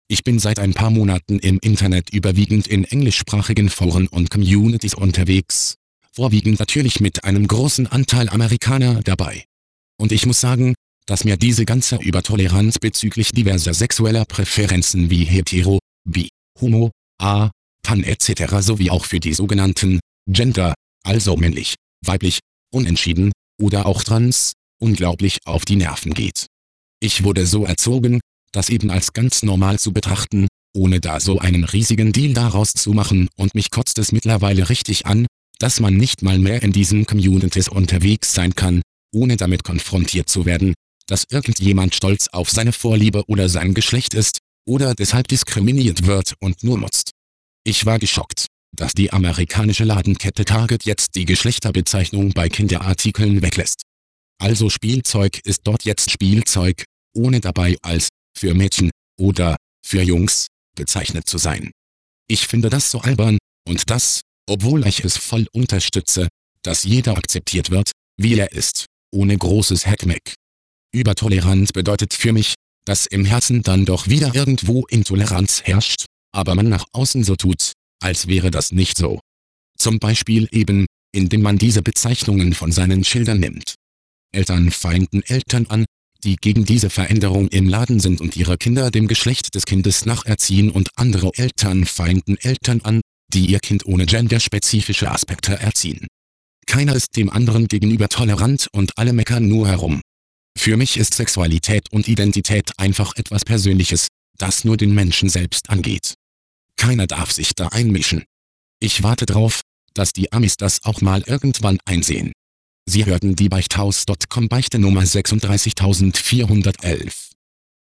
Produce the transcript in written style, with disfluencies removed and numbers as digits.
Ich bin seit ein paar Monaten im Internet überwiegend in englischsprachigen Foren und Communities unterwegs, vorwiegend natürlich mit einem großen Anteil Amerikaner dabei. Und ich muss sagen, dass mir diese ganze Übertoleranz bezüglich diverser sexueller Präferenzen wie hetero, bi, homo, pan etc. sowie auch für die sogenannten Gender, also männlich, weiblich, unentschieden oder auch trans, unglaublich auf die Nerven geht. Ich wurde so erzogen, das eben als ganz normal zu betrachten, ohne da so einen riesigen Deal daraus zu machen, und mich kotzt es mittlerweile richtig an, dass man nicht mal mehr in diesen Communities unterwegs sein kann, ohne damit konfrontiert zu werden, dass irgendjemand stolz auf seine Vorliebe oder sein Geschlecht ist, oder deshalb diskriminiert wird und nur motzt. Ich war geschockt, dass die amerikanische Ladenkette Target jetzt die Geschlechterbezeichnung bei Kinderartikeln weglässt. Also Spielzeug ist dort jetzt Spielzeug, ohne dabei als für Mädchen oder für Jungs bezeichnet zu sein. Ich finde das so albern, und das, obwohl ich es voll unterstütze, dass jeder akzeptiert wird, wie er ist, ohne großes Heckmeck. Übertolerant bedeutet für mich, dass im Herzen dann doch wieder irgendwo Intoleranz herrscht, aber man nach außen so tut, als wäre das nicht so. Zum Beispiel eben, indem man diese Bezeichnungen von seinen Schildern nimmt. Eltern feinden Eltern an, die gegen diese Veränderung im Laden sind und ihre Kinder dem Geschlecht des Kindes nacherziehen, und andere Eltern feinden Eltern an, die ihr Kind ohne genderspezifische Aspekte erziehen. Keiner ist dem anderen gegenüber tolerant und alle meckern nur herum. Für mich ist Sexualität und Identität einfach etwas Persönliches, das nur den Menschen selbst angeht. Keiner darf sich da einmischen. Ich warte drauf, dass die Amis das auch mal irgendwann einsehen. Sie hörten die Beichthaus.com Beichte Nummer 36411.